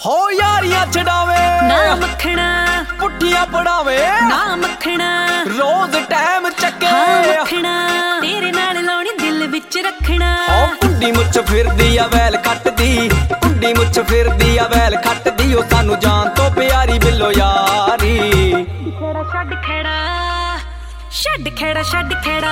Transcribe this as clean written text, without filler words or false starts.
ਹੋ ਯਾਰੀਆਂ ਛਡਾਵੇ ਨਾ ਮੱਖਣਾ, ਪੁੱਠੀਆਂ ਪੜਾਵੇ ਨਾ ਮੱਖਣਾ, ਰੋਜ਼ ਟਾਈਮ ਚੱਕੇ ਹਾਂ ਮੱਖਣਾ, ਤੇਰੇ ਨਾਲ ਲਾਉਣੀ ਦਿਲ ਵਿੱਚ ਰੱਖਣਾ। ਹੋ ਕੁੰਡੀ ਮੁੱਛ ਫਿਰਦੀ ਆ ਵੈਲ ਖੱਟਦੀ, ਕੁੰਡੀ ਮੁੱਛ ਫਿਰਦੀ ਆ ਵੈਲ ਖੱਟਦੀ, ਉਹ ਸਾਨੂੰ ਜਾਨ ਤੋਂ ਪਿਆਰੀ ਬਿੱਲੋ ਯਾਰੀ। ਛੱਡ ਖੇੜਾ, ਛੱਡ ਖੇੜਾ, ਛੱਡ ਖੇੜਾ, ਛੱਡ ਖੇੜਾ।